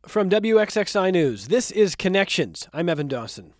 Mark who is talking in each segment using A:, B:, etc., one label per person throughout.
A: From WXXI News, this is Connections. I'm Evan Dawson.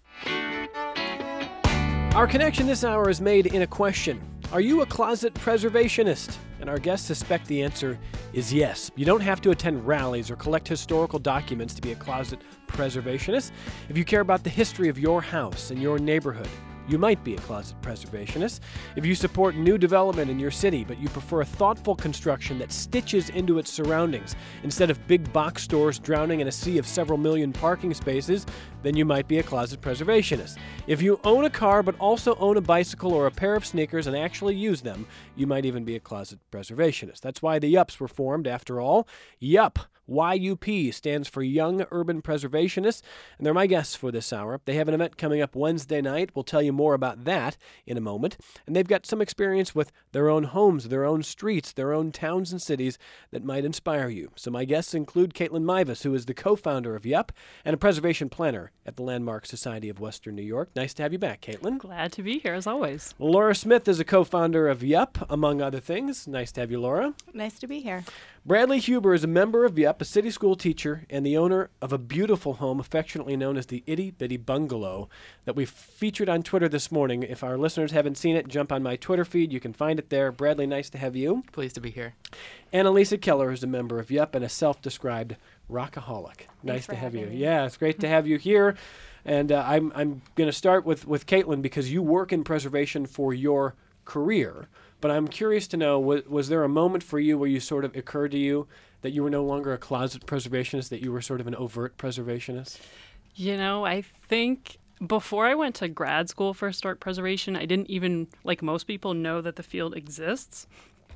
A: Our connection this hour is made in a question. Are you a closet preservationist? And our guests suspect the answer is yes. You don't have to attend rallies or collect historical documents to be a closet preservationist. If you care about the history of your house and your neighborhood, you might be a closet preservationist. If you support new development in your city, but you prefer a thoughtful construction that stitches into its surroundings instead of big box stores drowning in a sea of several million parking spaces, then you might be a closet preservationist. If you own a car but also own a bicycle or a pair of sneakers and actually use them, you might even be a closet preservationist. That's why the YUPs were formed, after all. YUP. YUP stands for Young Urban Preservationists, and they're my guests for this hour. They have an event coming up Wednesday night. We'll tell you more about that in a moment. And they've got some experience with their own homes, their own streets, their own towns and cities that might inspire you. So my guests include Caitlin Mivas, who is the co-founder of YUP and a preservation planner at the Landmark Society of Western New York. Nice to have you back, Caitlin.
B: Glad to be here, as always.
A: Laura Smith is a co-founder of YUP, among other things. Nice to have you, Laura.
C: Nice to be here.
A: Bradley Huber is a member of YUP, a city school teacher, and the owner of a beautiful home affectionately known as the Itty Bitty Bungalow that we featured on Twitter this morning. If our listeners haven't seen it, jump on my Twitter feed. You can find it there. Bradley, nice to have you.
D: Pleased to be here.
A: Annalisa Keller is a member of YUP and a self-described rockaholic. Nice to have you. Yeah, it's great to have you here. And I'm going to start with Caitlin because you work in preservation for your career. But I'm curious to know, was there a moment for you where you sort of occurred to you that you were no longer a closet preservationist, that you were sort of an overt preservationist?
B: You know, I think before I went to grad school for historic preservation, I didn't even, like most people, know that the field exists.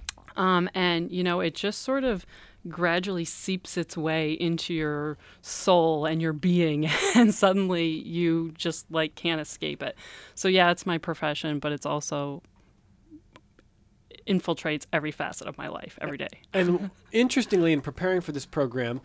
B: And, you know, it just sort of gradually seeps its way into your soul and your being, and suddenly you just, like, can't escape it. So, yeah, it's my profession, but it's also infiltrates every facet of my life every day.
A: And interestingly, in preparing for this program,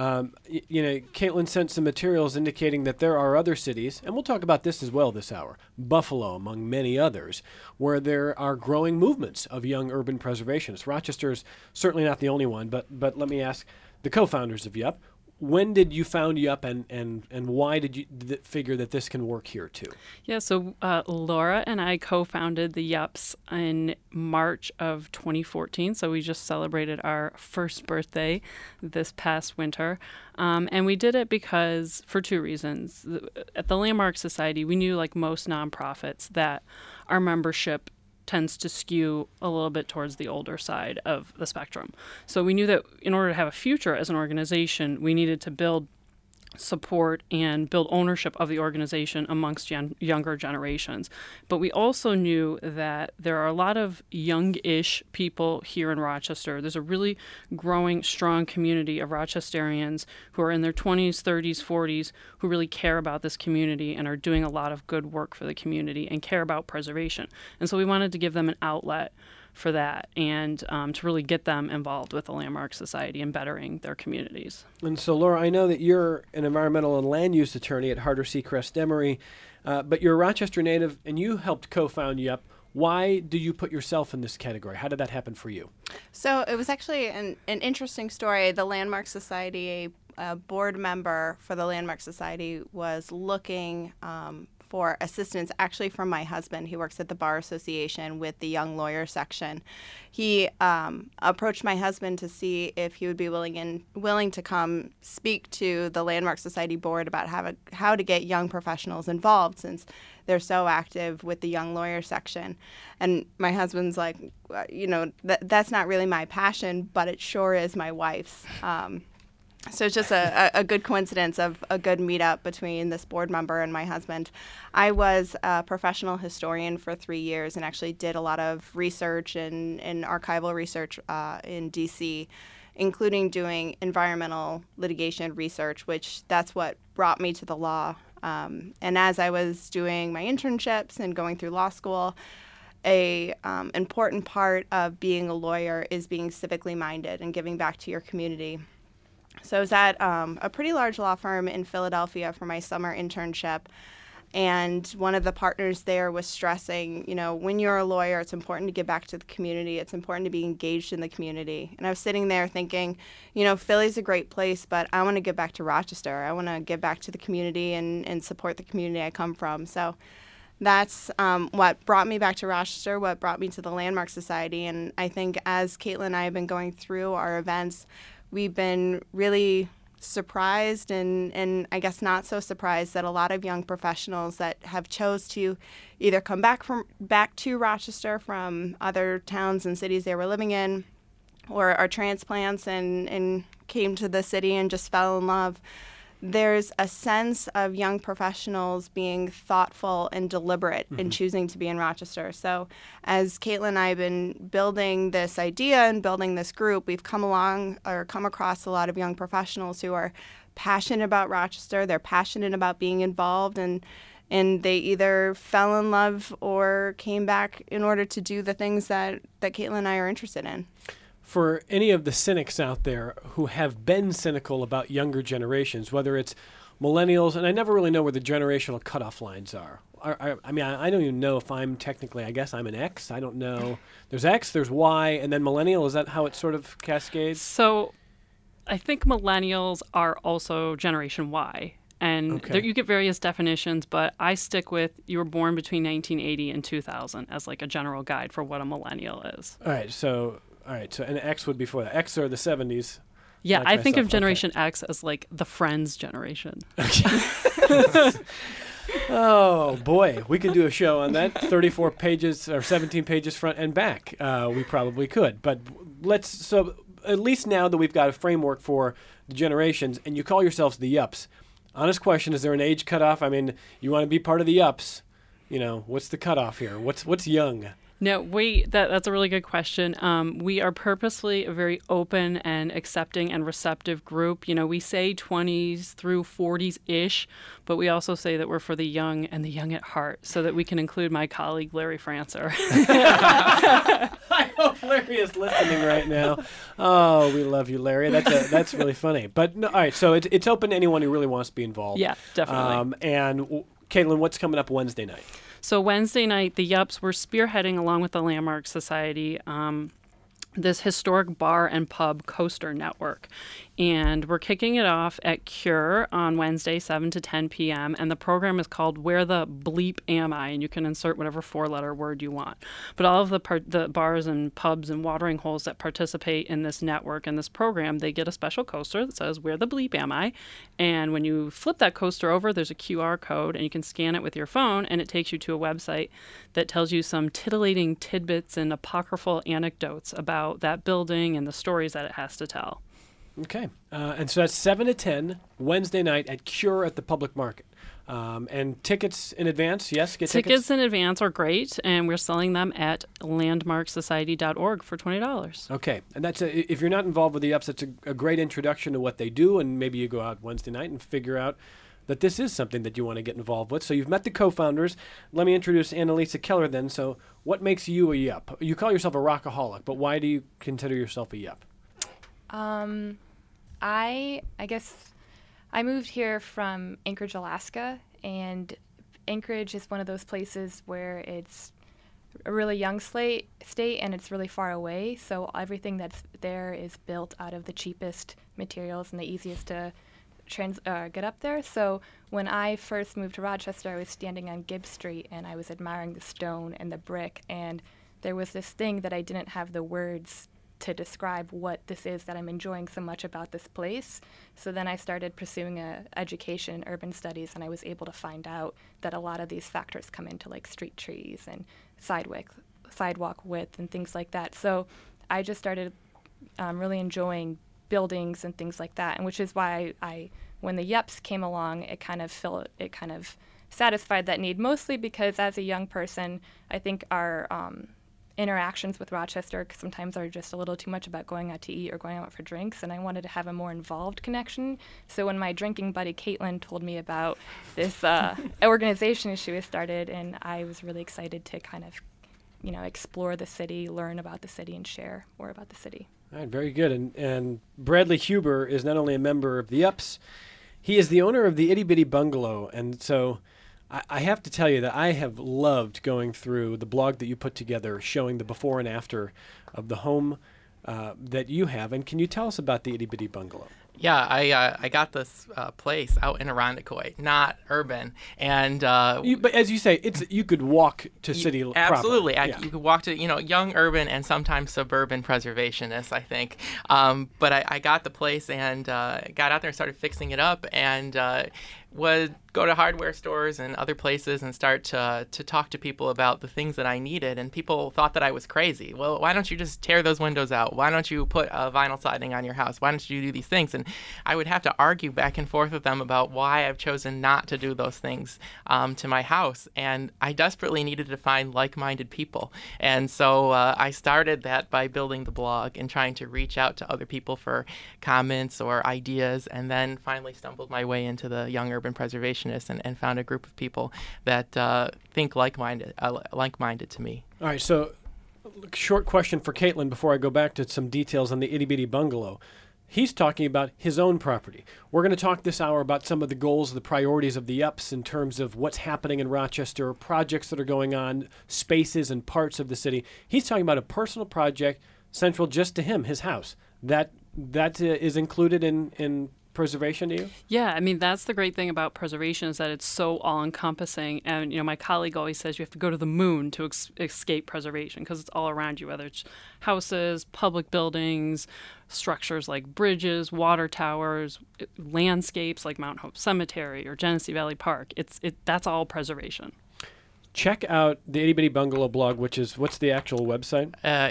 A: Caitlin sent some materials indicating that there are other cities, and we'll talk about this as well this hour, Buffalo among many others, where there are growing movements of young urban preservationists. Rochester's certainly not the only one, but let me ask the co-founders of YUP, when did you found YUP and why did you figure that this can work here too?
B: Yeah, so Laura and I co-founded the YUPs in March of 2014. So we just celebrated our first birthday this past winter. And we did it because, for two reasons. At the Landmark Society, we knew, like most nonprofits, that our membership tends to skew a little bit towards the older side of the spectrum. So we knew that in order to have a future as an organization, we needed to build support and build ownership of the organization amongst younger generations. But we also knew that there are a lot of young-ish people here in Rochester. There's a really growing, strong community of Rochesterians who are in their 20s, 30s, 40s, who really care about this community and are doing a lot of good work for the community and care about preservation. And so we wanted to give them an outlet for that and to really get them involved with the Landmark Society and bettering their communities.
A: And so, Laura, I know that you're an environmental and land use attorney at Harder Seacrest Emery, but you're a Rochester native and you helped co-found YUP. Why do you put yourself in this category? How did that happen for you?
C: So it was actually an interesting story. The Landmark Society, a board member for the Landmark Society, was looking for assistance actually from my husband. He works at the Bar Association with the Young Lawyer section. He approached my husband to see if he would be willing to come speak to the Landmark Society board about how to get young professionals involved, since they're so active with the Young Lawyer section. And my husband's like, that's not really my passion, but it sure is my wife's. So it's just a good coincidence of a good meetup between this board member and my husband. I was a professional historian for 3 years and actually did a lot of research and archival research in D.C., including doing environmental litigation research, which that's what brought me to the law. And as I was doing my internships and going through law school, a important part of being a lawyer is being civically minded and giving back to your community. So I was at a pretty large law firm in Philadelphia for my summer internship, And one of the partners there was stressing, when you're a lawyer, it's important to give back to the community. It's important to be engaged in the community. And I was sitting there thinking, Philly's a great place, but I want to give back to Rochester. I want to give back to the community and support the community I come from. So that's what brought me back to Rochester, what brought me to the Landmark Society. And I think as Caitlin and I have been going through our events, we've been really surprised and I guess not so surprised that a lot of young professionals that have chose to either come back to Rochester from other towns and cities they were living in, or are transplants and came to the city and just fell in love. There's a sense of young professionals being thoughtful and deliberate in choosing to be in Rochester. So as Caitlin and I have been building this idea and building this group, we've come across a lot of young professionals who are passionate about Rochester. They're passionate about being involved, and they either fell in love or came back in order to do the things that Caitlin and I are interested in.
A: For any of the cynics out there who have been cynical about younger generations, whether it's millennials, and I never really know where the generational cutoff lines are. I don't even know if I'm technically, I guess I'm an X. I don't know. There's X, there's Y, and then millennial. Is that how it sort of cascades?
B: So I think millennials are also Generation Y. And there, you get various definitions, but I stick with you were born between 1980 and 2000 as like a general guide for what a millennial is.
A: All right, so an X would be for that. X are the 70s.
B: Yeah, I think of Generation X as like the Friends generation.
A: Oh, boy. We could do a show on that. 34 pages or 17 pages front and back. We probably could. But so at least now that we've got a framework for the generations, and you call yourselves the Yups, honest question, is there an age cutoff? I mean, you want to be part of the Yups. What's the cutoff here? What's young?
B: No, that's a really good question. We are purposely a very open and accepting and receptive group. We say 20s through 40s-ish, but we also say that we're for the young and the young at heart so that we can include my colleague, Larry Francer.
A: I hope Larry is listening right now. Oh, we love you, Larry. That's really funny. But no, all right, so it's open to anyone who really wants to be involved.
B: Yeah, definitely.
A: And Caitlin, what's coming up Wednesday night?
B: So Wednesday night, the Yups were spearheading, along with the Landmark Society, this historic bar and pub coaster network. And we're kicking it off at Cure on Wednesday, 7 to 10 p.m. And the program is called Where the Bleep Am I? And you can insert whatever four-letter word you want. But all of the bars and pubs and watering holes that participate in this network and this program, they get a special coaster that says, Where the Bleep Am I? And when you flip that coaster over, there's a QR code, and you can scan it with your phone, and it takes you to a website that tells you some titillating tidbits and apocryphal anecdotes about that building and the stories that it has to tell.
A: Okay. And so that's 7 to 10 Wednesday night at Cure at the Public Market. And tickets in advance, yes? Get tickets?
B: Tickets in advance are great, and we're selling them at landmarksociety.org for $20.
A: Okay. And that's if you're not involved with the Yups, that's a great introduction to what they do, and maybe you go out Wednesday night and figure out that this is something that you want to get involved with. So you've met the co-founders. Let me introduce Annalisa Keller then. So what makes you a Yup? You call yourself a rockaholic, but why do you consider yourself a Yup?
D: I guess I moved here from Anchorage, Alaska, and Anchorage is one of those places where it's a really young state and it's really far away, so everything that's there is built out of the cheapest materials and the easiest to get up there. So when I first moved to Rochester, I was standing on Gibbs Street and I was admiring the stone and the brick, and there was this thing that I didn't have the words to describe what this is that I'm enjoying so much about this place. So then I started pursuing an education in urban studies, and I was able to find out that a lot of these factors come into like street trees and sidewalk width and things like that. So I just started really enjoying buildings and things like that, and which is why when the Yups came along, it kind of satisfied that need, mostly because as a young person, I think our interactions with Rochester sometimes are just a little too much about going out to eat or going out for drinks, and I wanted to have a more involved connection. So when my drinking buddy Caitlin told me about this organization she was started, and I was really excited to kind of, explore the city, learn about the city, and share more about the city.
A: All right, very good. And Bradley Huber is not only a member of the Yups, he is the owner of the Itty Bitty Bungalow, and so I have to tell you that I have loved going through the blog that you put together showing the before and after of the home that you have. And can you tell us about the Itty Bitty Bungalow?
E: Yeah, I got this place out in Irondequoit, not urban, and
A: But as you say, you could walk to city proper.
E: absolutely.
A: Yeah.
E: You could walk to young urban and sometimes suburban preservationists, I think. But I got the place and got out there and started fixing it up, and would go to hardware stores and other places and start to talk to people about the things that I needed. And people thought that I was crazy. Well, why don't you just tear those windows out? Why don't you put vinyl siding on your house? Why don't you do these things? And I would have to argue back and forth with them about why I've chosen not to do those things to my house. And I desperately needed to find like-minded people. And so I started that by building the blog and trying to reach out to other people for comments or ideas, and then finally stumbled my way into the Young Urban Preservationists and found a group of people that think like-minded to me.
A: All right, so short question for Caitlin before I go back to some details on the Itty Bitty Bungalow. He's talking about his own property. We're going to talk this hour about some of the goals, the priorities of the Yups in terms of what's happening in Rochester, projects that are going on, spaces and parts of the city. He's talking about a personal project central just to him, his house. That is included in preservation to you?
B: Yeah, I mean, that's the great thing about preservation is that it's so all-encompassing. And, my colleague always says you have to go to the moon to escape preservation because it's all around you, whether it's houses, public buildings, structures like bridges, water towers, landscapes like Mount Hope Cemetery or Genesee Valley Park. That's all preservation.
A: Check out the Itty Bitty Bungalow blog, what's the actual website?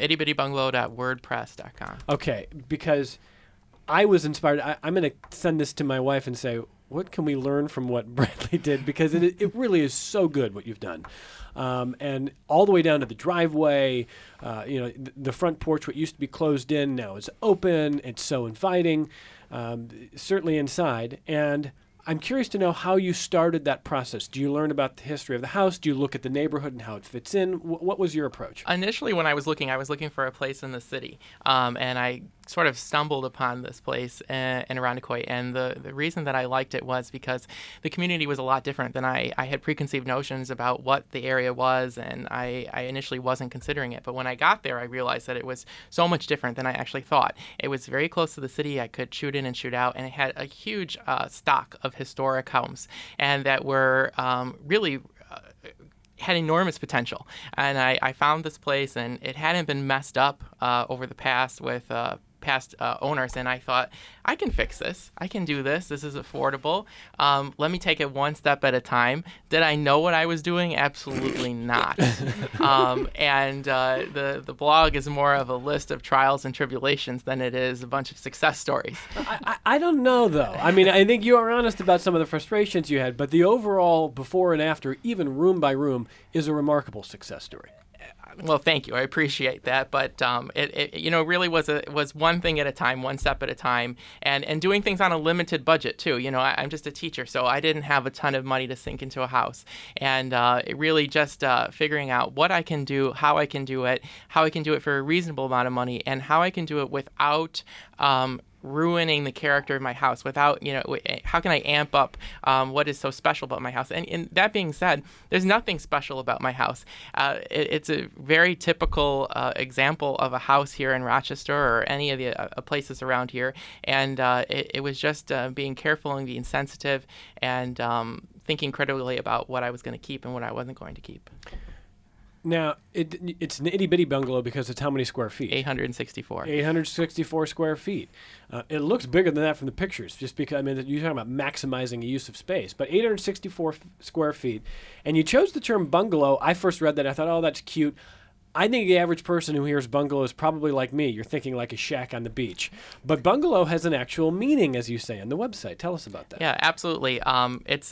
E: ittybitty.bungalow.wordpress.com.
A: Okay, because I was inspired. I'm going to send this to my wife and say, what can we learn from what Bradley did? Because it really is so good what you've done. And all the way down to the driveway, the front porch, what used to be closed in, now is open. It's so inviting, certainly inside. And I'm curious to know how you started that process. Do you learn about the history of the house? Do you look at the neighborhood and how it fits in? What was your approach?
E: Initially, when I was looking for a place in the city, and I sort of stumbled upon this place in Irondequoit. And the reason that I liked it was because the community was a lot different than I had preconceived notions about what the area was, and I initially wasn't considering it. But when I got there, I realized that it was so much different than I actually thought. It was very close to the city. I could shoot in and shoot out, and it had a huge stock of historic homes, and that were really had enormous potential. And I found this place, and it hadn't been messed up over the past with past owners, and I thought, I can fix this. I can do this. This is affordable. Let me take it one step at a time. Did I know what I was doing? Absolutely not. And the blog is more of a list of trials and tribulations than it is a bunch of success stories.
A: I don't know, though. I mean, I think you are honest about some of the frustrations you had, but the overall before and after, even room by room, is a remarkable success story.
E: Well, thank you. I appreciate that. But it really was one thing at a time, one step at a time, and doing things on a limited budget too. I'm just a teacher, so I didn't have a ton of money to sink into a house, and it really just figuring out what I can do, how I can do it for a reasonable amount of money, and how I can do it without ruining the character of my house, without, how can I amp up what is so special about my house? And that being said, there's nothing special about my house. It's a very typical example of a house here in Rochester or any of the places around here. And it was just being careful and being sensitive and thinking critically about what I was going to keep and what I wasn't going to keep.
A: Now, it's an itty-bitty bungalow because it's how many square feet?
E: 864.
A: 864 square feet. It looks bigger than that from the pictures, just because, you're talking about maximizing a use of space. But 864 square feet. And you chose the term bungalow. I first read that. I thought, oh, that's cute. I think the average person who hears bungalow is probably like me. You're thinking like a shack on the beach. But bungalow has an actual meaning, as you say on the website. Tell us about that.
E: Yeah, absolutely. It's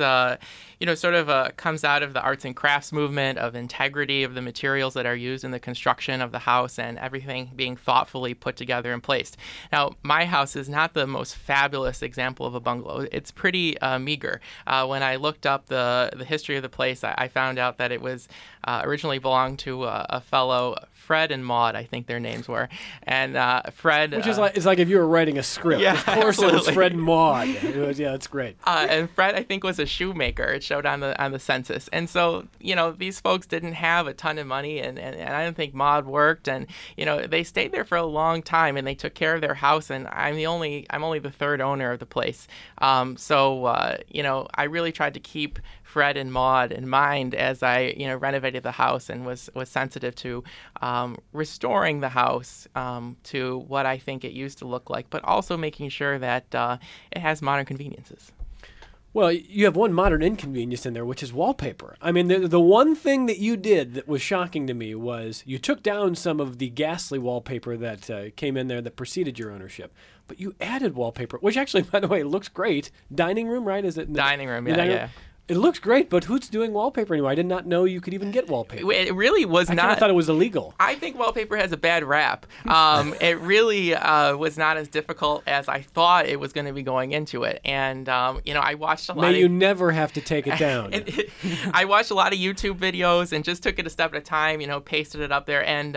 E: comes out of the arts and crafts movement of integrity of the materials that are used in the construction of the house and everything being thoughtfully put together and placed. Now, my house is not the most fabulous example of a bungalow. It's pretty meager. When I looked up the history of the place, I found out that it was originally belonged to a fellow fellow Fred and Maude, I think their names were, and Fred,
A: which is like it's like if you were writing a script.
E: Yeah,
A: of course it was
E: absolutely.
A: Fred and Maude. Yeah, that's great.
E: And Fred, I think, was a shoemaker. It showed on the census, and so these folks didn't have a ton of money, and I don't think Maude worked, and they stayed there for a long time, and they took care of their house, and I'm only the third owner of the place, so I really tried to keep Fred and Maude in mind as I renovated the house and was sensitive to restoring the house to what I think it used to look like, but also making sure that it has modern conveniences.
A: Well, you have one modern inconvenience in there, which is wallpaper. I mean, the one thing that you did that was shocking to me was you took down some of the ghastly wallpaper that came in there that preceded your ownership, but you added wallpaper, which actually, by the way, looks great. Dining room, right? Is it?
E: Dining room,
A: yeah.
E: Yeah.
A: It looks great, but who's doing wallpaper anymore? I did not know you could even get wallpaper.
E: It really was
A: I
E: not.
A: thought it was illegal.
E: I think wallpaper has a bad rap. It really was not as difficult as I thought it was going to be going into it. And, I watched a lot
A: May you never have to take it down.
E: I watched a lot of YouTube videos and just took it a step at a time, pasted it up there. And,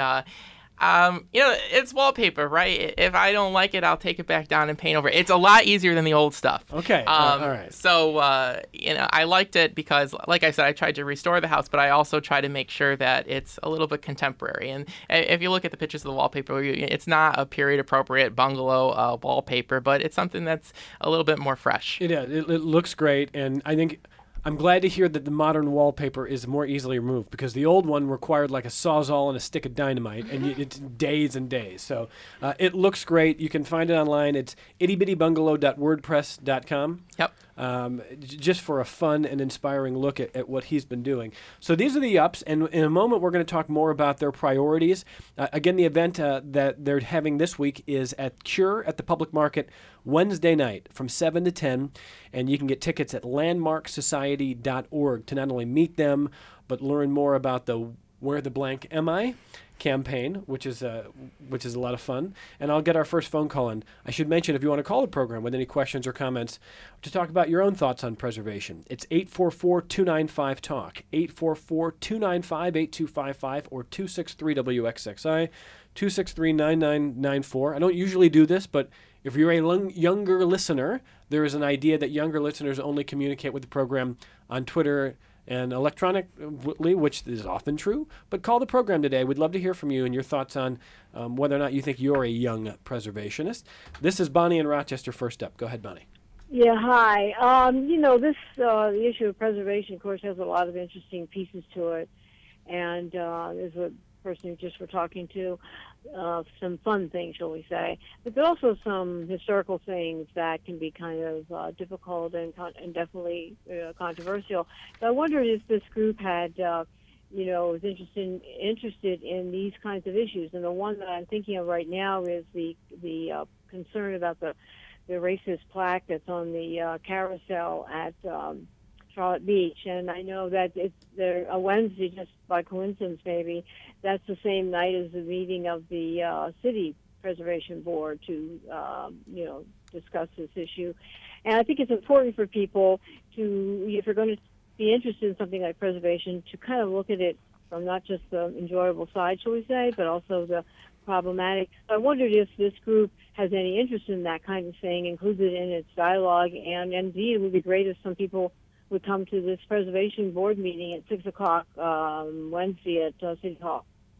E: it's wallpaper, right? If I don't like it, I'll take it back down and paint over it. It's a lot easier than the old stuff.
A: Okay. All right.
E: So, I liked it because, like I said, I tried to restore the house, but I also try to make sure that it's a little bit contemporary. And if you look at the pictures of the wallpaper, it's not a period-appropriate bungalow wallpaper, but it's something that's a little bit more fresh.
A: It is. It looks great, and I think I'm glad to hear that the modern wallpaper is more easily removed because the old one required like a Sawzall and a stick of dynamite, and it's days and days. So it looks great. You can find it online. It's ittybittybungalow.wordpress.com.
E: Yep.
A: Just for a fun and inspiring look at what he's been doing. So these are the Yups, and in a moment we're going to talk more about their priorities. Again, the event that they're having this week is at Cure at the Public Market Wednesday night from 7 to 10, and you can get tickets at landmarksociety.org to not only meet them, but learn more about the Where the Blank Am I campaign, which is a lot of fun. And I'll get our first phone call in. I should mention, if you want to call the program with any questions or comments to talk about your own thoughts on preservation, it's 844-295-TALK, 844-295-8255, or 263-WXXI, 263-9994. I don't usually do this, but if you're a younger listener, there is an idea that younger listeners only communicate with the program on Twitter and electronically, which is often true. But call the program today. We'd love to hear from you and your thoughts on whether or not you think you're a young preservationist. This is Bonnie in Rochester first up. Go ahead, Bonnie.
F: Yeah, hi. The issue of preservation, of course, has a lot of interesting pieces to it. And there's a person you just were talking to, some fun things, shall we say. But there are also some historical things that can be kind of difficult and definitely controversial. So I wondered if this group had, was interested in these kinds of issues. And the one that I'm thinking of right now is the concern about the racist plaque that's on the carousel at Charlotte Beach, and I know that it's there a Wednesday, just by coincidence maybe, that's the same night as the meeting of the City Preservation Board to, discuss this issue. And I think it's important for people to, if you're going to be interested in something like preservation, to kind of look at it from not just the enjoyable side, shall we say, but also the problematic. I wondered if this group has any interest in that kind of thing, included in its dialogue, and indeed it would be great if some people would come to this preservation board meeting at 6 o'clock Wednesday at City Hall.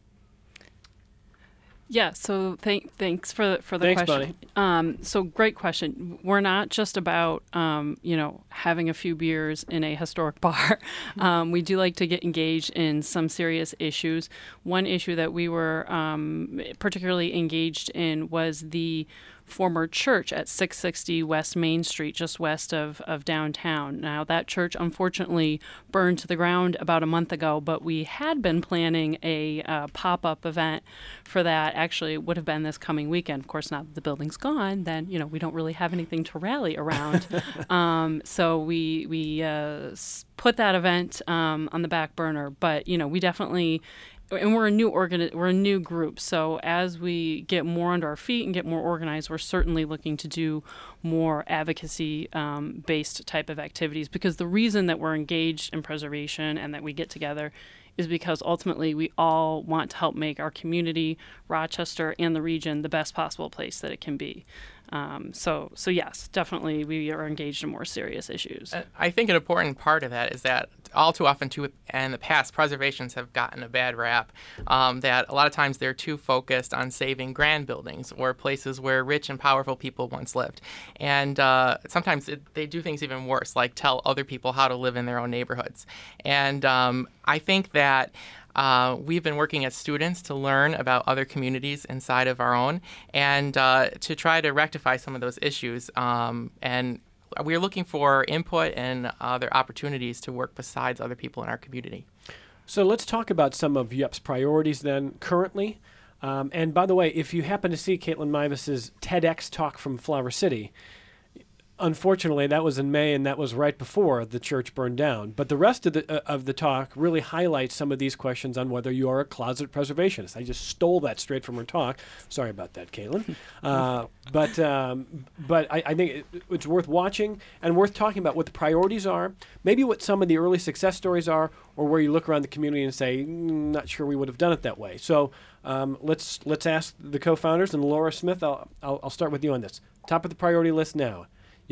B: Yeah, so thanks for the question.
A: Bonnie.
B: So great question. We're not just about having a few beers in a historic bar. We do like to get engaged in some serious issues. One issue that we were particularly engaged in was the former church at 660 West Main Street, just west of downtown. Now, that church unfortunately burned to the ground about a month ago, but we had been planning a pop-up event for that. Actually, it would have been this coming weekend. Of course, now that the building's gone, then, we don't really have anything to rally around. So we put that event on the back burner, but, we definitely... And we're a new group. So as we get more under our feet and get more organized, we're certainly looking to do more advocacy based type of activities, because the reason that we're engaged in preservation and that we get together is because ultimately we all want to help make our community, Rochester, and the region the best possible place that it can be. So yes, definitely we are engaged in more serious issues.
E: I think an important part of that is that all too often, too, in the past, preservations have gotten a bad rap. That a lot of times they're too focused on saving grand buildings or places where rich and powerful people once lived. And sometimes they do things even worse, like tell other people how to live in their own neighborhoods. And I think that we've been working as students to learn about other communities inside of our own and to try to rectify some of those issues. And we're looking for input and other opportunities to work besides other people in our community.
A: So let's talk about some of YUP's priorities then currently. And by the way, if you happen to see Caitlin Mivas's TEDx talk from Flower City, unfortunately, that was in May, and that was right before the church burned down. But the rest of the talk really highlights some of these questions on whether you are a closet preservationist. I just stole that straight from her talk. Sorry about that, Caitlin. But I think it's worth watching and worth talking about what the priorities are, maybe what some of the early success stories are, or where you look around the community and say, not sure we would have done it that way. So let's ask the co-founders, and Laura Smith, I'll start with you on this. Top of the priority list now.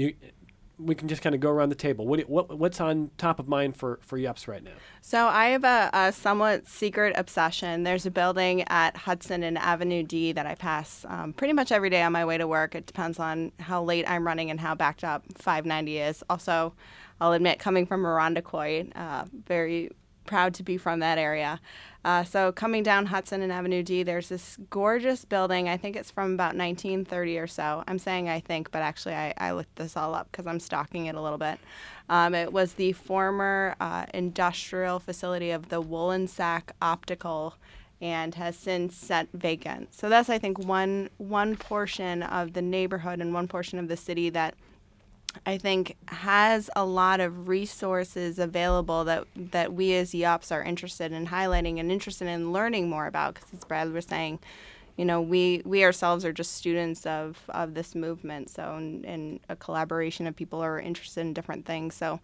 A: We can just kind of go around the table. What's on top of mind for YUPS right now?
C: So I have a somewhat secret obsession. There's a building at Hudson and Avenue D that I pass pretty much every day on my way to work. It depends on how late I'm running and how backed up 590 is. Also, I'll admit, coming from Irondequoit, very proud to be from that area. So coming down Hudson and Avenue D, there's this gorgeous building. I think it's from about 1930 or so. I'm saying I think, but actually I looked this all up because I'm stalking it a little bit. It was the former industrial facility of the Wollensack Optical and has since set vacant. So that's, I think, one portion of the neighborhood and one portion of the city that I think has a lot of resources available that we as YUPS are interested in highlighting and interested in learning more about, because as Brad was saying, we ourselves are just students of this movement, so in a collaboration of people who are interested in different things. So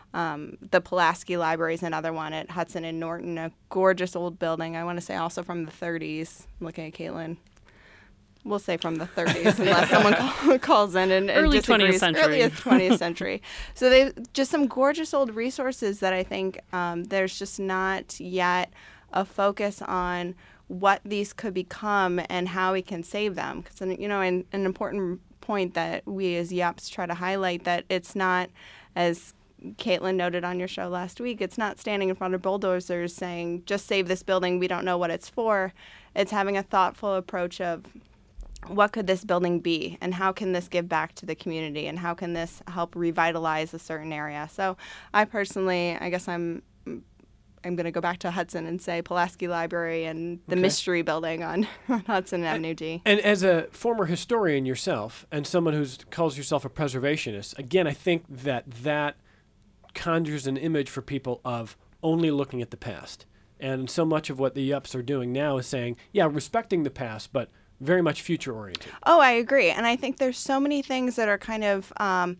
C: the Pulaski Library is another one at Hudson and Norton, a gorgeous old building, I want to say also from the 30s. I'm looking at Caitlin. We'll say from the 30s, unless someone calls in and
B: early
C: disagrees.
B: 20th century.
C: Early 20th century. So they just some gorgeous old resources that I think there's just not yet a focus on what these could become and how we can save them. Because an important point that we as YUPS try to highlight, that it's not, as Caitlin noted on your show last week, it's not standing in front of bulldozers saying, just save this building, we don't know what it's for. It's having a thoughtful approach of, what could this building be, and how can this give back to the community, and how can this help revitalize a certain area? So I personally, I guess I'm going to go back to Hudson and say Pulaski Library and the Mystery Building on Hudson Avenue D.
A: And as a former historian yourself and someone who calls yourself a preservationist, again, I think that conjures an image for people of only looking at the past. And so much of what the YUPS are doing now is saying, yeah, respecting the past, but very much future-oriented.
C: Oh, I agree. And I think there's so many things that are kind of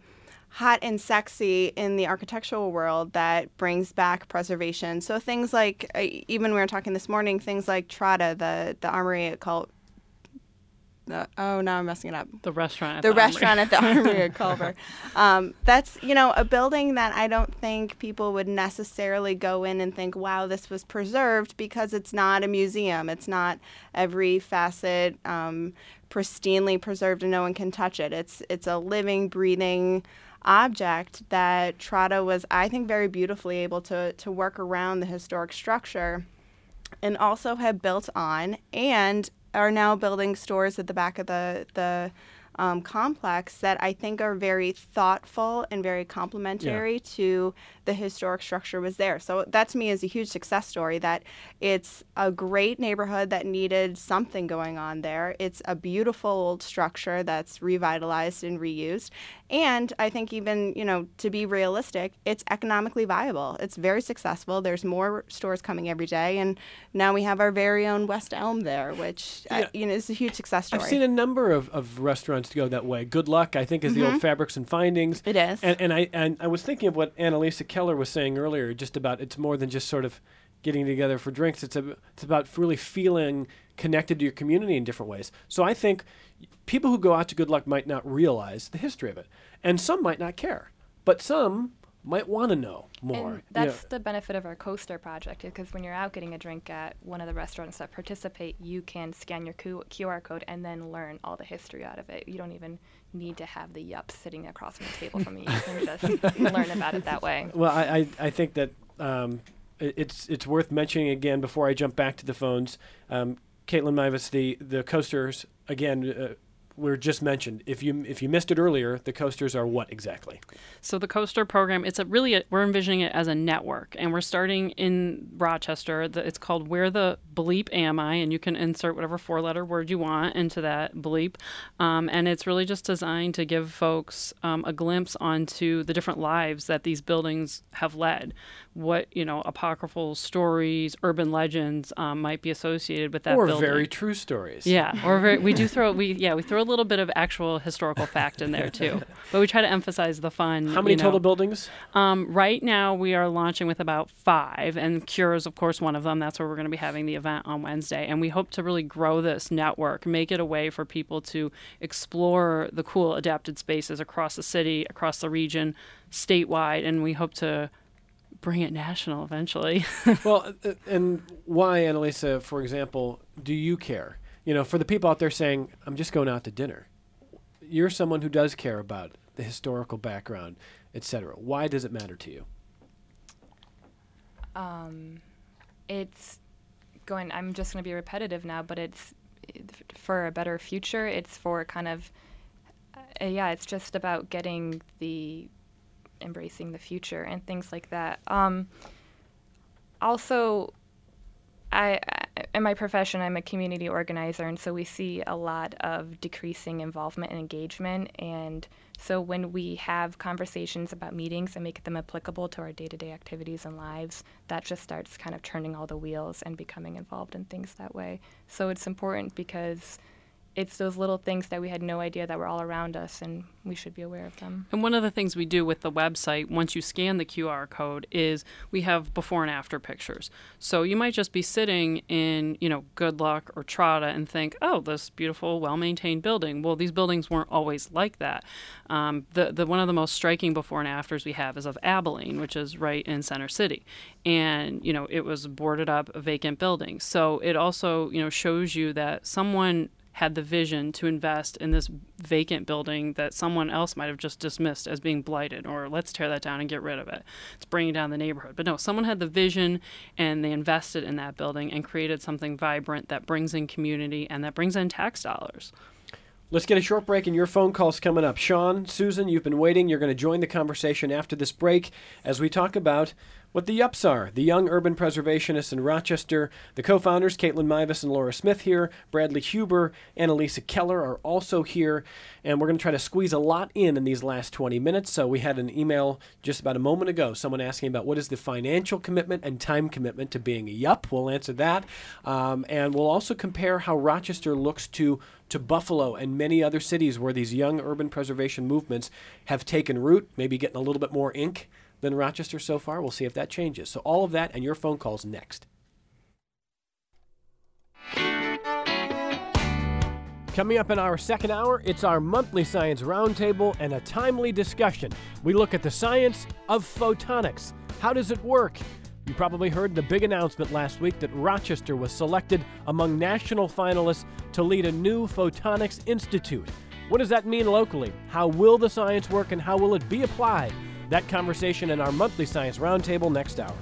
C: hot and sexy in the architectural world that brings back preservation. So things like, even we were talking this morning, things like Trotta, the armory called, now I'm messing it up.
B: The restaurant
C: at the Armory at Culver. That's, a building that I don't think people would necessarily go in and think, wow, this was preserved, because it's not a museum. It's not every facet pristinely preserved and no one can touch it. It's a living, breathing object that Trotta was, I think, very beautifully able to work around the historic structure and also have built on, and are now building stores at the back of the complex that I think are very thoughtful and very complementary to the historic structure was there. So that to me is a huge success story, that it's a great neighborhood that needed something going on there. It's a beautiful old structure that's revitalized and reused. And I think even, to be realistic, it's economically viable. It's very successful. There's more stores coming every day. And now we have our very own West Elm there, which, is a huge success story.
A: I've seen a number of restaurants go that way. Good Luck, I think, is the old Fabrics and Findings.
C: It is.
A: And I was thinking of what Annalisa Keller was saying earlier, just about it's more than just sort of, getting together for drinks. It's about really feeling connected to your community in different ways. So I think people who go out to Good Luck might not realize the history of it, and some might not care, but some might want to know more.
D: And that's the benefit of our Coaster project, because when you're out getting a drink at one of the restaurants that participate, you can scan your QR code and then learn all the history out of it. You don't even need to have the yup sitting across from the table from you. You can just learn about it that way.
A: Well, I think that it's worth mentioning again before I jump back to the phones. Caitlin Mivas, the Coasters, again, were just mentioned. If you missed it earlier, the Coasters are what exactly?
B: So the Coaster program, we're envisioning it as a network, and we're starting in Rochester. It's called Where the Bleep Am I, and you can insert whatever 4-letter word you want into that bleep. And it's really just designed to give folks a glimpse onto the different lives that these buildings have led. What, apocryphal stories, urban legends might be associated with that building.
A: Or very true stories.
B: Yeah, we throw a little bit of actual historical fact in there too. But we try to emphasize the fun.
A: How many total buildings?
B: Right now we are launching with about 5, and Cure is of course one of them. That's where we're going to be having the event on Wednesday. And we hope to really grow this network, make it a way for people to explore the cool adapted spaces across the city, across the region, statewide, and we hope to bring it national eventually.
A: Well, and why, Annalisa, for example, do you care? For the people out there saying, I'm just going out to dinner. You're someone who does care about the historical background, etc. Why does it matter to you?
D: I'm just going to be repetitive now, but it's for a better future. It's for kind of, it's just about embracing the future and things like that. Also, in my profession, I'm a community organizer, and so we see a lot of decreasing involvement and engagement. And so when we have conversations about meetings and make them applicable to our day-to-day activities and lives, that just starts kind of turning all the wheels and becoming involved in things that way. So it's important because it's those little things that we had no idea that were all around us, and we should be aware of them.
B: And one of the things we do with the website, once you scan the QR code, is we have before and after pictures. So you might just be sitting in, Good Luck or Trotta and think, oh, this beautiful, well-maintained building. Well, these buildings weren't always like that. The one of the most striking before and afters we have is of Abilene, which is right in Center City. And, it was boarded up, a vacant building. So it also, shows you that someone had the vision to invest in this vacant building that someone else might have just dismissed as being blighted, or let's tear that down and get rid of it. It's bringing down the neighborhood. But no, someone had the vision and they invested in that building and created something vibrant that brings in community and that brings in tax dollars.
A: Let's get a short break, and your phone call's coming up. Sean, Susan, you've been waiting. You're going to join the conversation after this break as we talk about what the Yups are. The Young Urban Preservationists in Rochester. The co-founders, Caitlin Mivas and Laura Smith here. Bradley Huber, Annalisa Keller are also here. And we're going to try to squeeze a lot in these last 20 minutes. So we had an email just about a moment ago, someone asking about what is the financial commitment and time commitment to being a Yup. We'll answer that. And we'll also compare how Rochester looks to Buffalo and many other cities where these young urban preservation movements have taken root, maybe getting a little bit more ink than Rochester so far. We'll see if that changes. So all of that and your phone calls next. Coming up in our second hour, it's our monthly Science Roundtable and a timely discussion. We look at the science of photonics. How does it work? You probably heard the big announcement last week that Rochester was selected among national finalists to lead a new Photonics Institute. What does that mean locally? How will the science work and how will it be applied? That conversation in our monthly Science Roundtable next hour.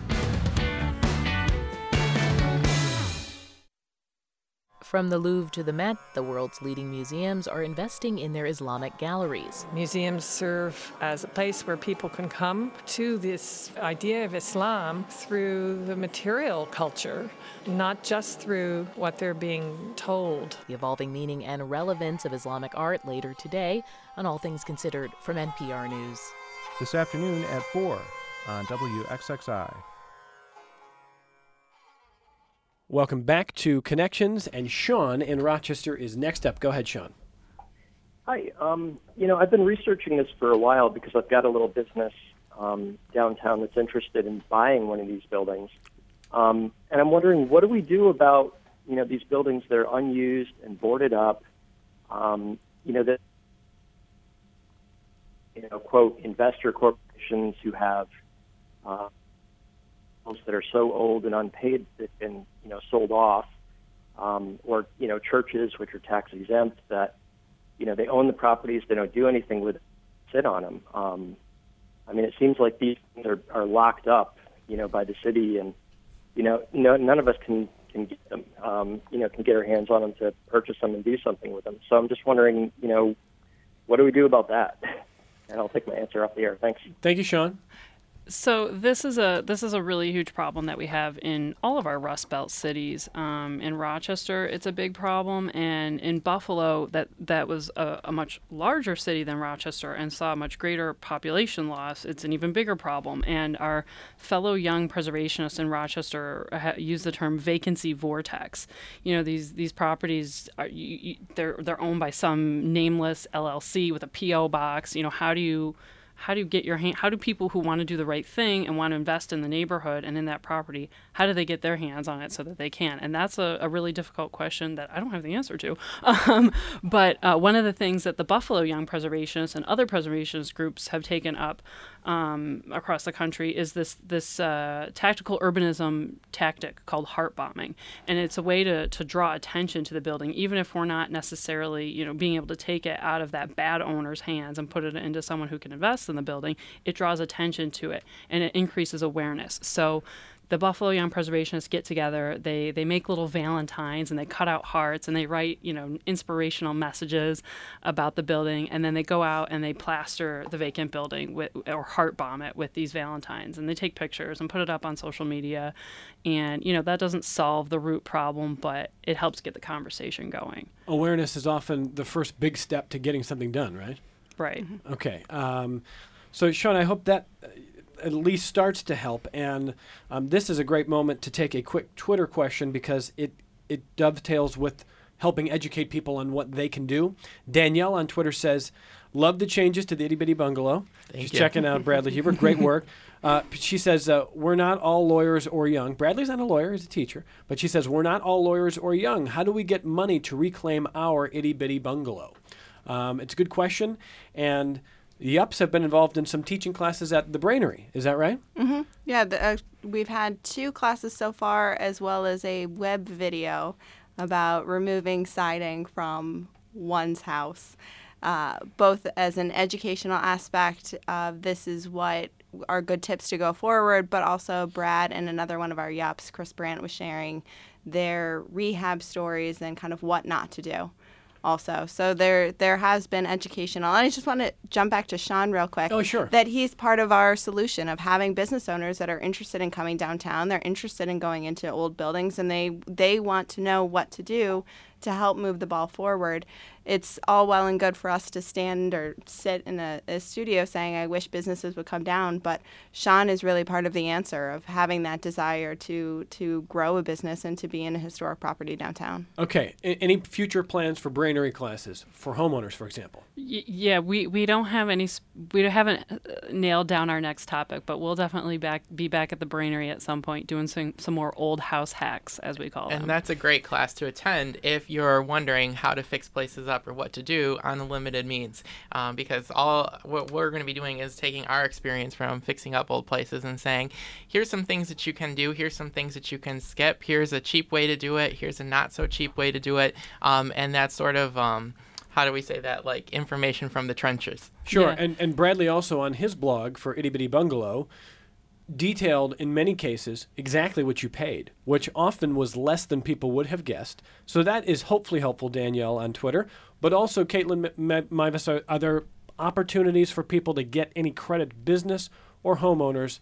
G: From the Louvre to the Met, the world's leading museums are investing in their Islamic galleries.
H: Museums serve as a place where people can come to this idea of Islam through the material culture, not just through what they're being told.
G: The evolving meaning and relevance of Islamic art later today on All Things Considered from NPR News.
I: This afternoon at 4 on WXXI.
A: Welcome back to Connections, and Sean in Rochester is next up. Go ahead, Sean.
J: Hi. I've been researching this for a while because I've got a little business downtown that's interested in buying one of these buildings. And I'm wondering, what do we do about, these buildings that are unused and boarded up, that, quote, investor corporations who have that are so old and unpaid that have been, sold off, or, churches which are tax exempt that, they own the properties, they don't do anything with it, sit on them. It seems like these things are locked up, by the city, and, none of us can get them, can get our hands on them to purchase them and do something with them. So I'm just wondering, what do we do about that? And I'll take my answer off the air. Thanks.
A: Thank you, Sean.
B: So this is a really huge problem that we have in all of our Rust Belt cities. In Rochester, it's a big problem, and in Buffalo, that was a much larger city than Rochester and saw a much greater population loss. It's an even bigger problem. And our fellow young preservationists in Rochester use the term vacancy vortex. These properties they're owned by some nameless LLC with a PO box. How do you get your hand? How do people who want to do the right thing and want to invest in the neighborhood and in that property, how do they get their hands on it so that they can? And that's a really difficult question that I don't have the answer to. But one of the things that the Buffalo Young Preservationists and other preservationist groups have taken up across the country is this tactical urbanism tactic called heart bombing, and it's a way to draw attention to the building, even if we're not necessarily being able to take it out of that bad owner's hands and put it into someone who can invest in the building. It draws attention to it and it increases awareness. So the Buffalo Young Preservationists get together, they make little valentines and they cut out hearts and they write, inspirational messages about the building, and then they go out and they plaster the vacant building or heart bomb it with these valentines, and they take pictures and put it up on social media. And, that doesn't solve the root problem, but it helps get the conversation going.
A: Awareness is often the first big step to getting something done, right?
B: Right.
A: Okay. So, Sean, I hope that at least starts to help. And this is a great moment to take a quick Twitter question because it dovetails with helping educate people on what they can do. Danielle on Twitter says, love the changes to the Itty Bitty Bungalow. She's checking out Bradley Huber. Great work. She says, we're not all lawyers or young. Bradley's not a lawyer. He's a teacher. But she says, we're not all lawyers or young. How do we get money to reclaim our Itty Bitty Bungalow? It's a good question. And the Yups have been involved in some teaching classes at the Brainery. Is that right?
C: Mm-hmm. Yeah, we've had 2 classes so far, as well as a web video about removing siding from one's house, both as an educational aspect of this is what are good tips to go forward, but also Brad and another one of our Yups, Chris Brandt, was sharing their rehab stories and kind of what not to do. Also, so there has been educational. And I just want to jump back to Sean real quick.
A: Oh, sure.
C: That he's part of our solution of having business owners that are interested in coming downtown. They're interested in going into old buildings, and they want to know what to do to help move the ball forward. It's all well and good for us to stand or sit in a studio saying, I wish businesses would come down, but Sean is really part of the answer of having that desire to grow a business and to be in a historic property downtown.
A: Okay. Any future plans for Brainery classes for homeowners, for example?
B: Yeah, we don't have any. We haven't nailed down our next topic, but we'll definitely be back at the Brainery at some point doing some more old house hacks, as we call them.
E: And that's a great class to attend if you're wondering how to fix places up or what to do on the limited means, because what we're going to be doing is taking our experience from fixing up old places and saying, here's some things that you can do, here's some things that you can skip, here's a cheap way to do it, here's a not so cheap way to do it, and that's sort of how do we say that, like information from the trenches.
A: Sure.
B: Yeah.
A: And Bradley also on his blog for Itty Bitty Bungalow detailed in many cases exactly what you paid, which often was less than people would have guessed. So that is hopefully helpful, Danielle, on Twitter. But also, Caitlin Mivas, are there opportunities for people to get any credit, business or homeowners,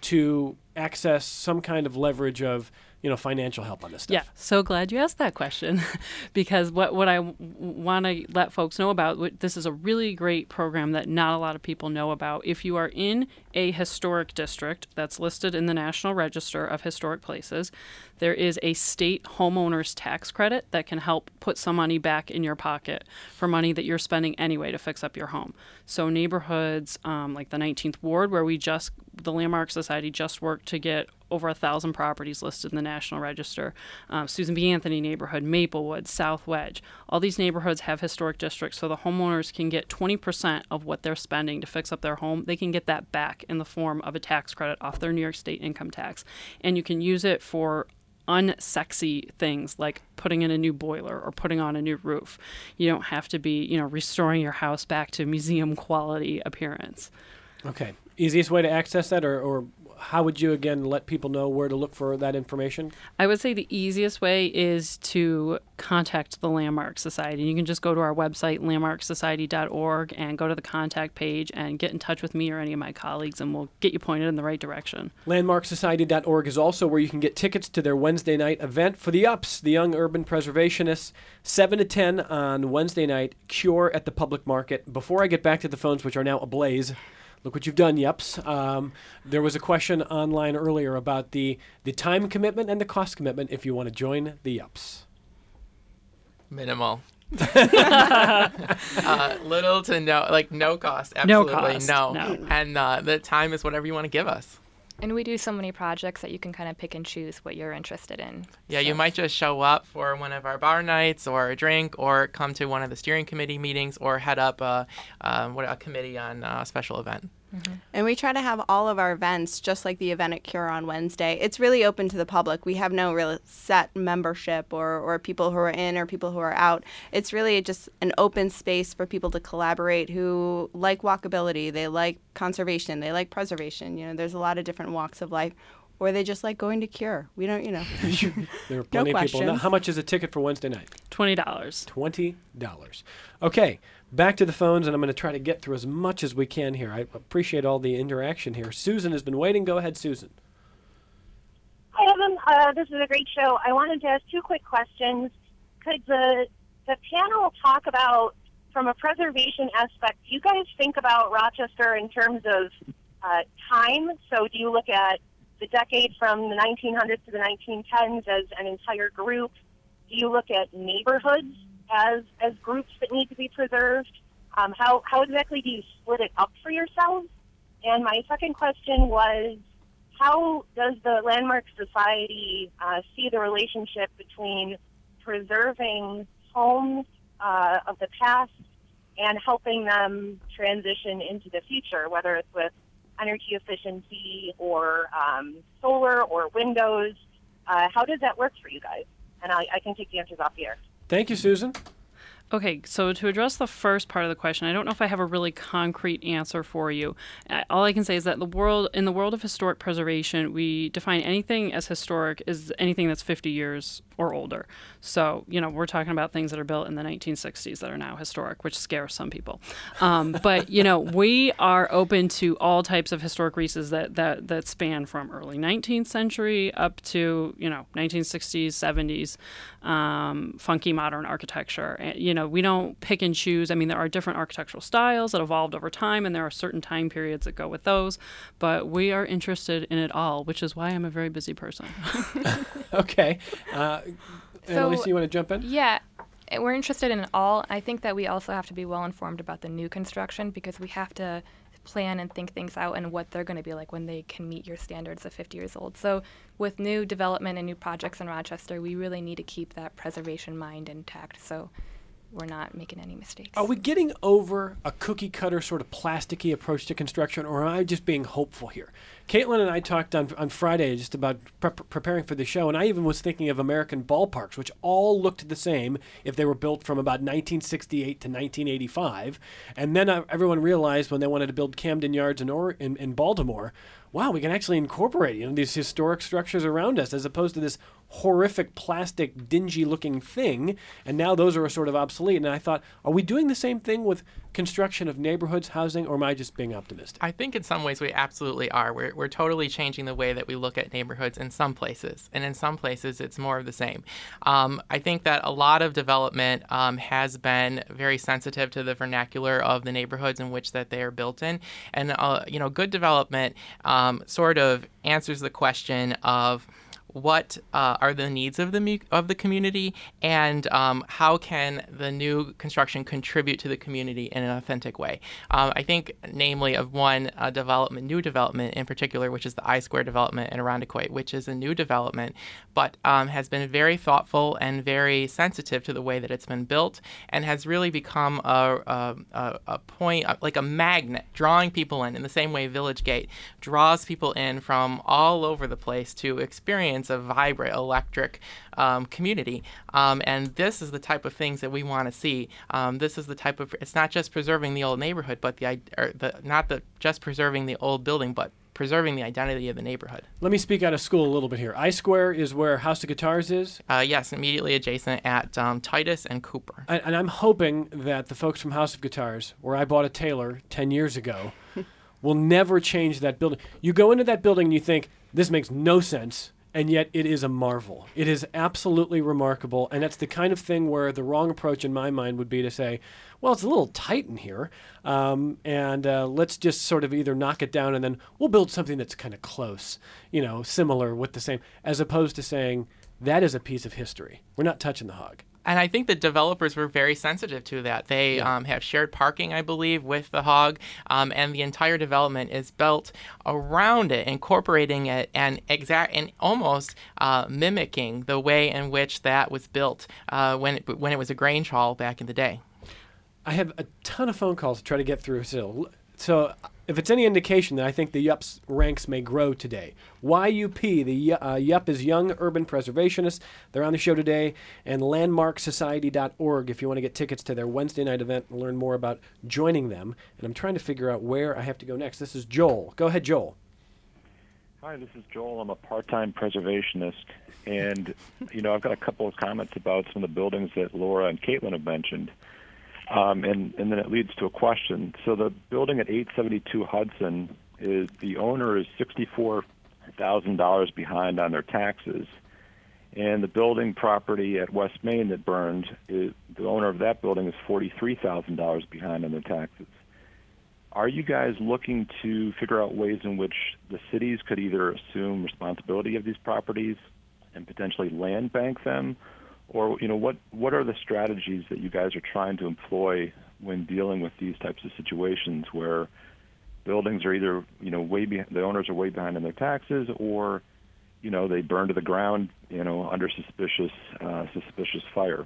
A: to access some kind of leverage of financial help on this stuff?
B: Yeah, so glad you asked that question because what I want to let folks know about, this is a really great program that not a lot of people know about. If you are in a historic district that's listed in the National Register of Historic Places, there is a state homeowners tax credit that can help put some money back in your pocket for money that you're spending anyway to fix up your home. So neighborhoods like the 19th Ward, where the Landmark Society just worked to get over 1,000 properties listed in the National Register. Susan B. Anthony neighborhood, Maplewood, South Wedge. All these neighborhoods have historic districts, so the homeowners can get 20% of what they're spending to fix up their home. They can get that back in the form of a tax credit off their New York State income tax. And you can use it for unsexy things like putting in a new boiler or putting on a new roof. You don't have to be, restoring your house back to museum quality appearance.
A: Okay. Easiest way to access that, or how would you, again, let people know where to look for that information?
B: I would say the easiest way is to contact the Landmark Society. You can just go to our website, landmarksociety.org, and go to the contact page and get in touch with me or any of my colleagues, and we'll get you pointed in the right direction.
A: Landmarksociety.org is also where you can get tickets to their Wednesday night event for the UPS, the Young Urban Preservationists, 7 to 10 on Wednesday night, Cure at the Public Market. Before I get back to the phones, which are now ablaze, look what you've done, Yups. There was a question online earlier about the time commitment and the cost commitment if you want to join the Yups.
E: Minimal. Little to no cost. Absolutely no. And the time is whatever you want to give us.
D: And we do so many projects that you can kind of pick and choose what you're interested in.
E: Yeah, you might just show up for one of our bar nights or a drink, or come to one of the steering committee meetings, or head up a committee on a special event.
C: Mm-hmm. And we try to have all of our events just like the event at Cure on Wednesday. It's really open to the public. We have no real set membership or people who are in or people who are out. It's really just an open space for people to collaborate who like walkability, they like conservation, they like preservation. There's a lot of different walks of life. Or they just like going to Cure. We don't,
A: There are plenty of people. Now, how much is a ticket for Wednesday night?
B: $20.
A: $20. Okay, back to the phones, and I'm going to try to get through as much as we can here. I appreciate all the interaction here. Susan has been waiting. Go ahead, Susan.
K: Hi, Evan. This is a great show. I wanted to ask two quick questions. Could the panel talk about, from a preservation aspect, do you guys think about Rochester in terms of time? So do you look at the decade from the 1900s to the 1910s as an entire group? Do you look at neighborhoods as groups that need to be preserved? How exactly do you split it up for yourselves? And my second question was, how does the Landmark Society see the relationship between preserving homes of the past and helping them transition into the future, whether it's with energy efficiency or solar or windows? How does that work for you guys? And I can take the answers off the air.
A: Thank you, Susan.
B: Okay, so to address the first part of the question, I don't know if I have a really concrete answer for you. All I can say is that in the world of historic preservation, we define anything as historic as anything that's 50 years or older. So, we're talking about things that are built in the 1960s that are now historic, which scares some people. But, we are open to all types of historic leases that span from early 19th century up to, 1960s, 70s, funky modern architecture. We don't pick and choose. I mean, there are different architectural styles that evolved over time, and there are certain time periods that go with those. But we are interested in it all, which is why I'm a very busy person.
A: Okay. Annalisa, you want to jump in?
D: Yeah. We're interested in it all. I think that we also have to be well informed about the new construction, because we have to plan and think things out and what they're going to be like when they can meet your standards of 50 years old. So with new development and new projects in Rochester, we really need to keep that preservation mind intact so we're not making any mistakes.
A: Are we getting over a cookie-cutter sort of plasticky approach to construction, or am I just being hopeful here? Caitlin and I talked on Friday just about preparing for the show, and I even was thinking of American ballparks, which all looked the same if they were built from about 1968 to 1985. And then everyone realized when they wanted to build Camden Yards in Baltimore, wow, we can actually incorporate these historic structures around us as opposed to this horrific plastic dingy looking thing, and now those are sort of obsolete. And I thought, are we doing the same thing with construction of neighborhoods, housing, or am I just being optimistic?
E: I think in some ways we absolutely are. We're totally changing the way that we look at neighborhoods in some places, and in some places it's more of the same. I think that a lot of development has been very sensitive to the vernacular of the neighborhoods in which that they are built in, and good development sort of answers the question of what are the needs of the community, and how can the new construction contribute to the community in an authentic way. I think, namely, of one new development in particular, which is the I-Square development in Irondequoit, which is a new development, but has been very thoughtful and very sensitive to the way that it's been built, and has really become a point, like a magnet, drawing people in the same way Village Gate draws people in from all over the place to experience a vibrant, electric community. And this is the type of things that we want to see. This is the type of, it's not just preserving the old neighborhood, but just preserving the old building, but preserving the identity of the neighborhood.
A: Let me speak out of school a little bit here. I-Square is where House of Guitars is?
E: Yes, immediately adjacent at Titus and Cooper.
A: And I'm hoping that the folks from House of Guitars, where I bought a Taylor 10 years ago, will never change that building. You go into that building and you think, this makes no sense, and yet it is a marvel. It is absolutely remarkable, and that's the kind of thing where the wrong approach in my mind would be to say, well, it's a little tight in here, and let's just sort of either knock it down and then we'll build something that's kind of close, similar with the same, as opposed to saying, that is a piece of history. We're not touching the hog.
E: And I think the developers were very sensitive to that. They have shared parking, I believe, with the hog, and the entire development is built around it, incorporating it and almost mimicking the way in which that was built when it was a Grange Hall back in the day.
A: I have a ton of phone calls to try to get through still. So if it's any indication, that I think the YUP's ranks may grow today. YUP, the YUP is Young Urban Preservationists. They're on the show today. And landmarksociety.org if you want to get tickets to their Wednesday night event and learn more about joining them. And I'm trying to figure out where I have to go next. This is Joel. Go ahead, Joel.
L: Hi, this is Joel. I'm a part-time preservationist. And, I've got a couple of comments about some of the buildings that Laura and Caitlin have mentioned. And then it leads to a question. So the building at 872 Hudson, the owner is $64,000 behind on their taxes. And the building property at West Main that burned, the owner of that building is $43,000 behind on their taxes. Are you guys looking to figure out ways in which the cities could either assume responsibility of these properties and potentially land bank them? Or, what are the strategies that you guys are trying to employ when dealing with these types of situations where buildings are either, the owners are way behind on their taxes, or, they burn to the ground, under suspicious fire?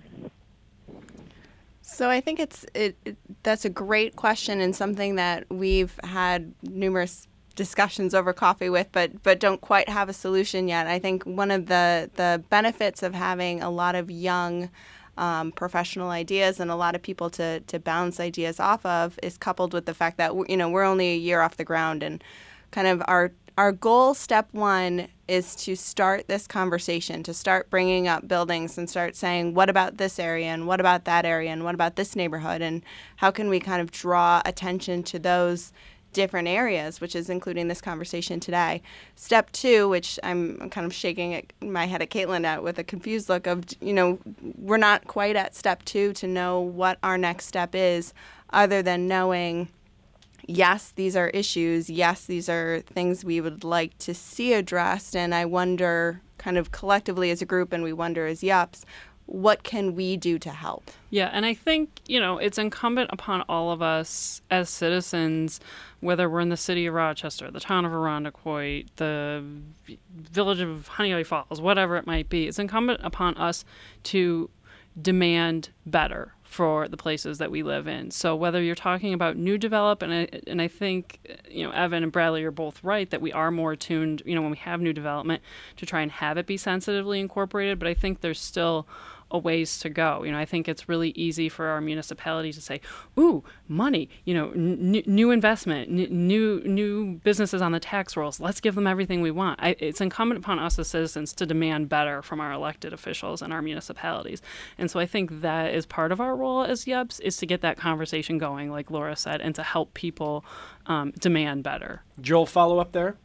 C: So I think that's a great question, and something that we've had numerous discussions over coffee with, but don't quite have a solution yet. I think one of the benefits of having a lot of young professional ideas and a lot of people to bounce ideas off of is coupled with the fact that we're only a year off the ground, and kind of our goal, step one, is to start this conversation, to start bringing up buildings and start saying, what about this area, and what about that area, and what about this neighborhood, and how can we kind of draw attention to those different areas, which is including this conversation today. Step two, which I'm kind of shaking my head at Caitlin at with a confused look of, we're not quite at step two to know what our next step is, other than knowing, yes, these are issues. Yes, these are things we would like to see addressed. And I wonder, kind of collectively as a group, and we wonder as YUPs, what can we do to help?
B: Yeah, and I think, it's incumbent upon all of us as citizens, whether we're in the city of Rochester, the town of Irondequoit, the village of Honeyvalley Falls, whatever it might be, it's incumbent upon us to demand better for the places that we live in. So whether you're talking about new development, and I think, Evan and Bradley are both right that we are more attuned, when we have new development, to try and have it be sensitively incorporated, but I think there's still a ways to go. I think it's really easy for our municipality to say, ooh, money, new investment, new businesses on the tax rolls. Let's give them everything we want. It's incumbent upon us as citizens to demand better from our elected officials and our municipalities. And so I think that is part of our role as YUPs, is to get that conversation going, like Laura said, and to help people demand better.
A: Joel, follow up there?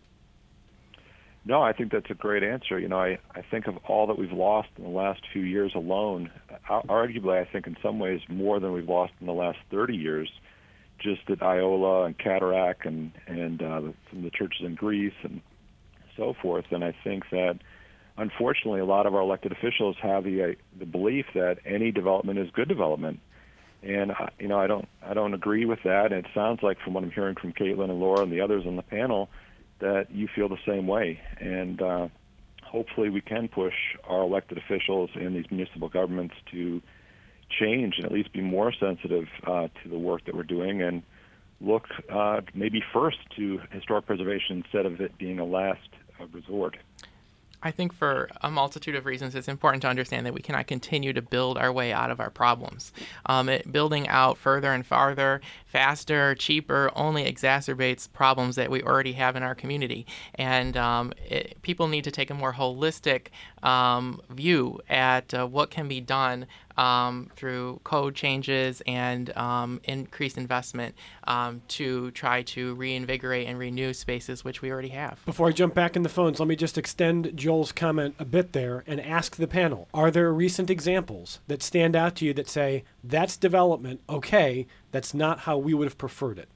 L: No, I think that's a great answer. I think of all that we've lost in the last few years alone, arguably I think in some ways more than we've lost in the last 30 years, just at Iola and Cataract and some of the churches in Greece and so forth. And I think that unfortunately, a lot of our elected officials have the belief that any development is good development. And I don't agree with that. And it sounds like, from what I'm hearing from Caitlin and Laura and the others on the panel, that you feel the same way. And hopefully, we can push our elected officials and these municipal governments to change and at least be more sensitive to the work that we're doing, and look maybe first to historic preservation instead of it being a last resort.
E: I think for a multitude of reasons, it's important to understand that we cannot continue to build our way out of our problems. Building out further and farther, faster, cheaper, only exacerbates problems that we already have in our community. And people need to take a more holistic view at what can be done through code changes and increased investment to try to reinvigorate and renew spaces which we already have.
A: Before I jump back in the phones, let me just extend Joel's comment a bit there and ask the panel, are there recent examples that stand out to you that say, that's development, okay, that's not how we would have preferred it?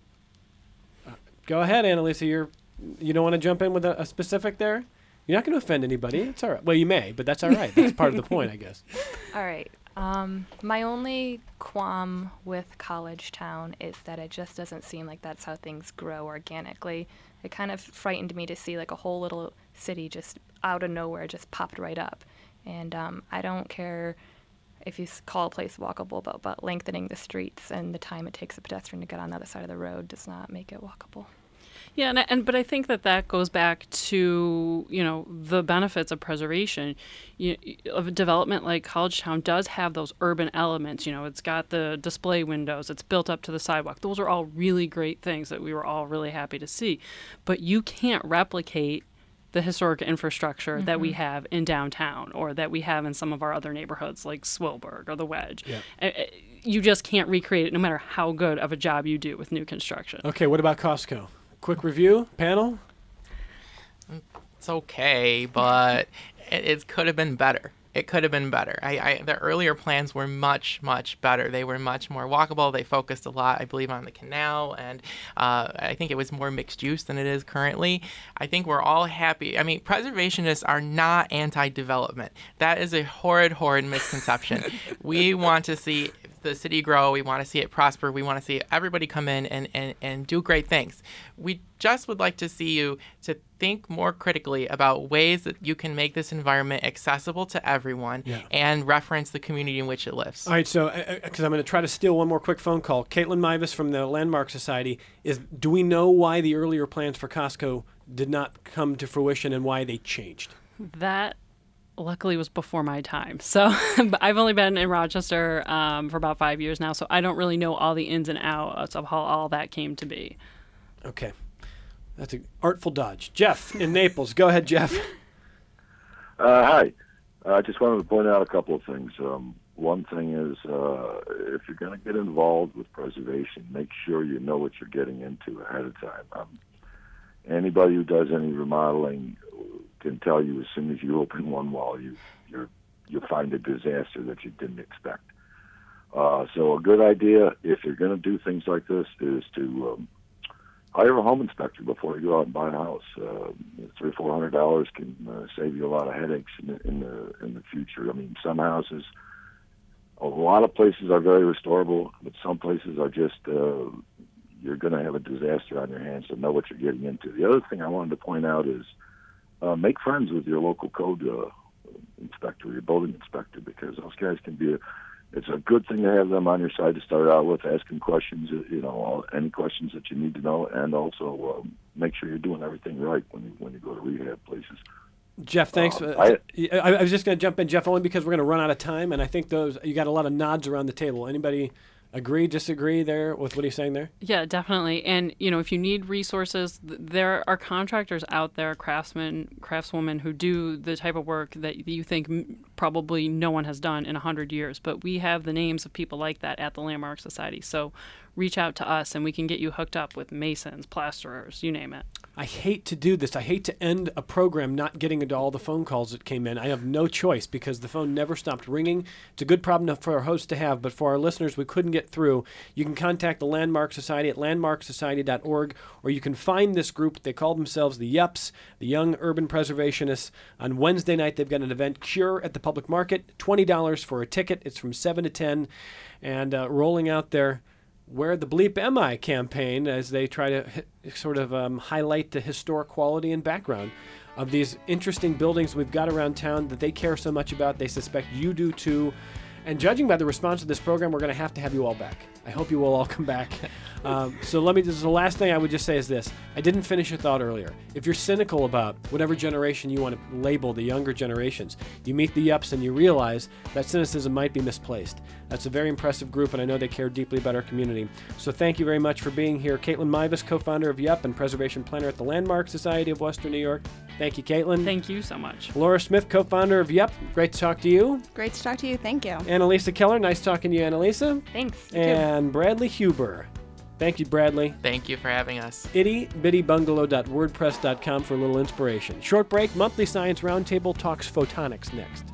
A: Go ahead, Annalisa. You don't want to jump in with a specific there? You're not going to offend anybody. It's all right. Well, you may, but that's all right. That's part of the point, I guess.
D: All right. My only qualm with College Town is that it just doesn't seem like that's how things grow organically. It kind of frightened me to see like a whole little city just out of nowhere just popped right up. And I don't care if you call a place walkable, but lengthening the streets and the time it takes a pedestrian to get on the other side of the road does not make it walkable.
B: Yeah, but I think that goes back to, the benefits of preservation. Of a development like College Town does have those urban elements. It's got the display windows. It's built up to the sidewalk. Those are all really great things that we were all really happy to see. But you can't replicate the historic infrastructure that we have in downtown or that we have in some of our other neighborhoods like Swilberg or the Wedge. Yeah. You just can't recreate it no matter how good of a job you do with new construction.
A: Okay, what about Costco? Quick review, panel?
E: It's okay, but it could have been better. It could have been better. The earlier plans were much, much better. They were much more walkable. They focused a lot, I believe, on the canal, and I think it was more mixed use than it is currently. I think we're all happy. I mean, preservationists are not anti-development. That is a horrid, horrid misconception. We want to see the city grow. We want to see it prosper. We want to see everybody come in and do great things. We just would like to see you to think more critically about ways that you can make this environment accessible to everyone and reference the community in which it lives.
A: All right, so because I'm going to try to steal one more quick phone call. Caitlin Mivas from the Landmark Society, do we know why the earlier plans for Costco did not come to fruition and why they changed?
B: That luckily was before my time. So I've only been in Rochester for about 5 years now, so I don't really know all the ins and outs of how all that came to be.
A: Okay. That's an artful dodge. Jeff in Naples. Go ahead, Jeff.
M: Hi. I just wanted to point out a couple of things. One thing is, if you're going to get involved with preservation, make sure you know what you're getting into ahead of time. Anybody who does any remodeling can tell you as soon as you open one wall, you'll find a disaster that you didn't expect. So a good idea, if you're going to do things like this, is to hire a home inspector before you go out and buy a house. $300 or $400 can save you a lot of headaches in the future. I mean, some houses, a lot of places are very restorable, but some places are just you're going to have a disaster on your hands. So know what you're getting into. The other thing I wanted to point out is make friends with your local code inspector, your building inspector, because those guys can be it's a good thing to have them on your side to start out with, asking questions, any questions that you need to know, and also make sure you're doing everything right when you go to rehab places.
A: Jeff, thanks. I was just going to jump in, Jeff, only because we're going to run out of time, and I think you got a lot of nods around the table. Anybody agree, disagree there with what he's saying there?
B: Yeah, definitely. And, if you need resources, there are contractors out there, craftsmen, craftswomen, who do the type of work that you think probably no one has done in 100 years. But we have the names of people like that at the Landmark Society. So reach out to us, and we can get you hooked up with masons, plasterers, you name it.
A: I hate to do this. I hate to end a program not getting into all the phone calls that came in. I have no choice because the phone never stopped ringing. It's a good problem for our host to have, but for our listeners, we couldn't get through. You can contact the Landmark Society at landmarksociety.org, or you can find this group. They call themselves the YUPS, the Young Urban Preservationists. On Wednesday night, they've got an event, Cure, at the public market, $20 for a ticket. It's from 7 to 10, and rolling out their Where the Bleep Am I campaign as they try to sort of highlight the historic quality and background of these interesting buildings we've got around town that they care so much about. They suspect you do too. And judging by the response to this program, we're going to have you all back. I hope you will all come back. So this is the last thing I would just say is this. I didn't finish a thought earlier. If you're cynical about whatever generation you want to label the younger generations, you meet the YUPS and you realize that cynicism might be misplaced. That's a very impressive group, and I know they care deeply about our community. So thank you very much for being here. Caitlin Mivas, co-founder of YUP and preservation planner at the Landmark Society of Western New York. Thank you, Caitlin.
B: Thank you so much.
A: Laura Smith, co-founder of YUP. Great to talk to you.
C: Great to talk to you. Thank you.
A: Annalisa Keller. Nice talking to you, Annalisa.
D: Thanks.
A: And Bradley Huber. Thank you, Bradley.
E: Thank you for having us.
A: ittybitty-bungalow.wordpress.com for a little inspiration. Short break, monthly science roundtable talks photonics next.